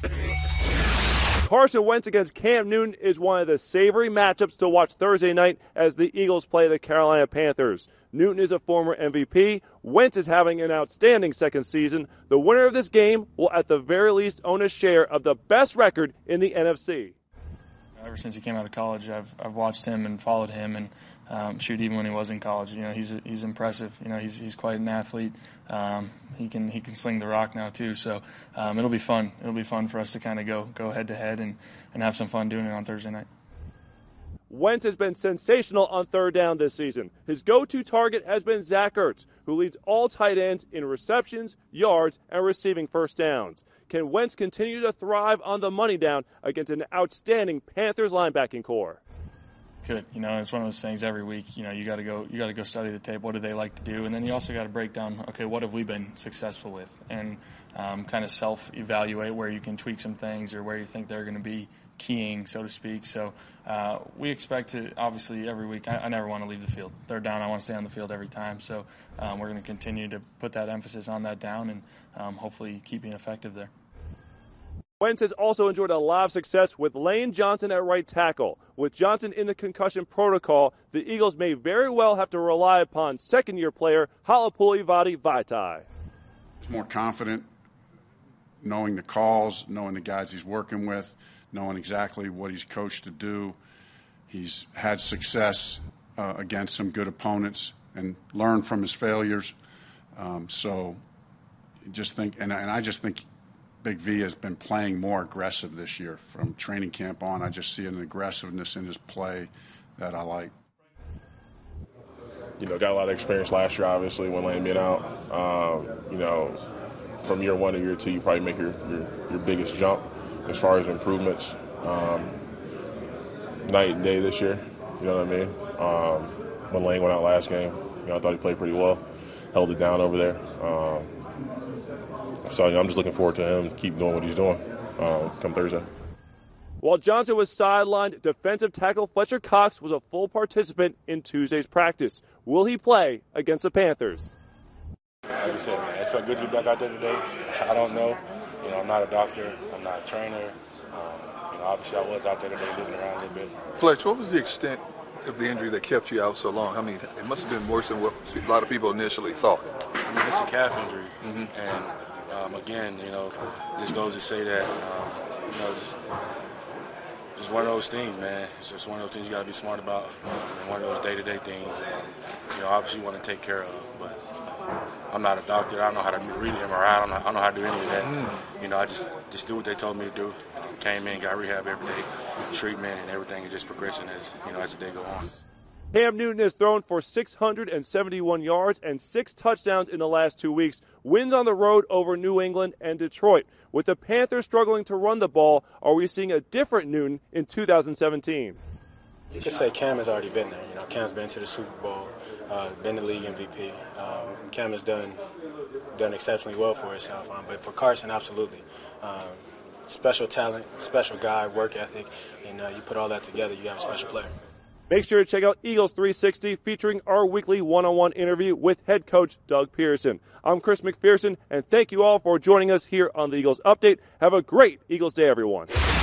Carson Wentz against Cam Newton is one of the savory matchups to watch Thursday night as the Eagles play the Carolina Panthers. Newton is a former MVP. Wentz is having an outstanding second season. The winner of this game will at the very least own a share of the best record in the NFC. Ever since he came out of college, I've watched him and followed him, and even when he was in college, he's impressive. He's quite an athlete. He can sling the rock now too. So it'll be fun. It'll be fun for us to kind of go head to head and have some fun doing it on Thursday night. Wentz has been sensational on third down this season. His go-to target has been Zach Ertz, who leads all tight ends in receptions, yards, and receiving first downs. Can Wentz continue to thrive on the money down against an outstanding Panthers linebacking core? Good. It's one of those things every week. You got to go study the tape. What do they like to do? And then you also got to break down, okay, what have we been successful with? And kind of self-evaluate where you can tweak some things or where you think they're going to be keying, so to speak. So we expect to, obviously, every week. I never want to leave the field. They're down. I want to stay on the field every time. So we're going to continue to put that emphasis on that down and hopefully keep being effective there. Wentz has also enjoyed a lot of success with Lane Johnson at right tackle. With Johnson in the concussion protocol, the Eagles may very well have to rely upon second-year player Halapoulivaati Vaitai. He's more confident, knowing the calls, knowing the guys he's working with, knowing exactly what he's coached to do. He's had success against some good opponents and learned from his failures. So just think, and I just think Big V has been playing more aggressive this year. From training camp on, I just see an aggressiveness in his play that I like. Got a lot of experience last year, obviously, when Lane being out. From year one to year two, you probably make your biggest jump as far as improvements. Night and day this year, you know what I mean? When Lane went out last game, I thought he played pretty well, held it down over there. So I'm just looking forward to him keep doing what he's doing come Thursday. While Johnson was sidelined, defensive tackle Fletcher Cox was a full participant in Tuesday's practice. Will he play against the Panthers? Like you said, man, it felt good to be back out there today. I don't know. I'm not a doctor. I'm not a trainer. Obviously I was out there today moving around a little bit. Fletch, what was the extent of the injury that kept you out so long? I mean, it must have been worse than what a lot of people initially thought. It's a calf injury. And again, this goes to say that, just one of those things, man. It's just one of those things you got to be smart about. One of those day-to-day things, obviously you want to take care of. But I'm not a doctor. I don't know how to read an MRI. I don't know how to do any of that. I just do what they told me to do. Came in, got rehab every day, treatment, and everything is just progressing as the day goes on. Cam Newton has thrown for 671 yards and 6 touchdowns in the last 2 weeks. Wins on the road over New England and Detroit. With the Panthers struggling to run the ball, are we seeing a different Newton in 2017? You could say Cam has already been there. Cam's been to the Super Bowl, been the league MVP. Cam has done exceptionally well for himself. But for Carson, absolutely. Special talent, special guy, work ethic, and you put all that together, you have a special player. Make sure to check out Eagles 360 featuring our weekly one-on-one interview with head coach Doug Pearson. I'm Chris McPherson, and thank you all for joining us here on the Eagles Update. Have a great Eagles Day, everyone.